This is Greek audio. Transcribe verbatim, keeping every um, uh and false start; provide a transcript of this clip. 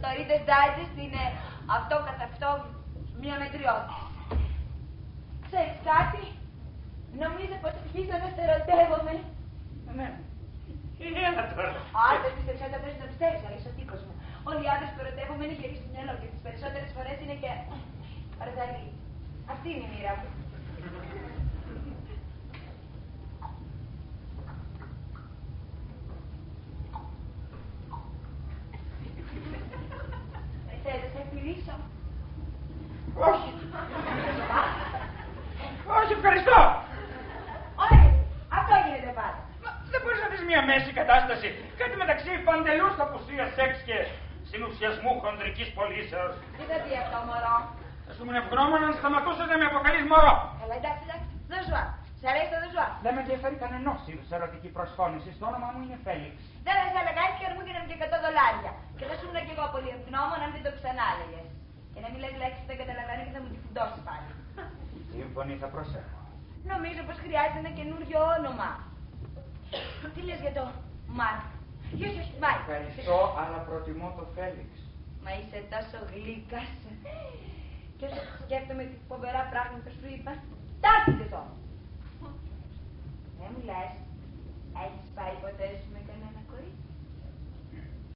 στο Reader's Digest είναι αυτό καθ' αυτό μια μετριότητα. Ξέρεις κάτι, νομίζω πως αρχίζω να στερωτεύομαι. Ναι. Έλα τώρα. Άντε, πίστεψε, δεν πρέπει να πιστεύεις, αλλά είσαι ο τύπος μου. Όλοι οι άντρες που ερωτεύομαι είναι γεροί στο μυαλό και τις περισσότερες φορές είναι και παρδαλοί. Αυτή είναι η μοίρα μου. Θέλεις να σε φιλήσω? Όχι. Όχι, ευχαριστώ. Όχι, αυτό γίνεται πάντα. Μα δεν μπορείς να δεις μια μέση κατάσταση. Κάτι μεταξύ παντελούς απουσίας σεξ και συνουσιασμού χονδρικής πωλήσεως. Τι θα πει αυτό, μωρό? Θα σου ήμουν ευγνώμων αν σταματούσες να με αποκαλείς μωρό. Καλά, εντάξει, εντάξει. Δεσουά. Σ' αρέσει το δεσουά? Δεν με ενδιαφέρει κανενός είδους ερωτική προσφώνηση. Το όνομά μου είναι Φέλιξ. Δεν θα σε έλεγα έτσι και να μου δίναμε και εκατό δολάρια. Και θα σου ήμουν και εγώ πολύ ευγνώμων αν δεν το ξανά έλεγες. Και να μην λες λέξεις δεν καταλαβαίνω και θα μου τη φουντώσει πάλι. Σύμφωνοι, θα προσέχω. Νομίζω πως χρειάζεται ένα καινούριο όνομα. Τι λες για το Μάρκ? Όχι, όχι, Μάρκ. Ευχαριστώ, αλλά προτιμώ το Φέλιξ. Μα είσαι τόσο γλύκας. Και όσο σκέφτομαι τι φοβερά πράγματα σου είπα.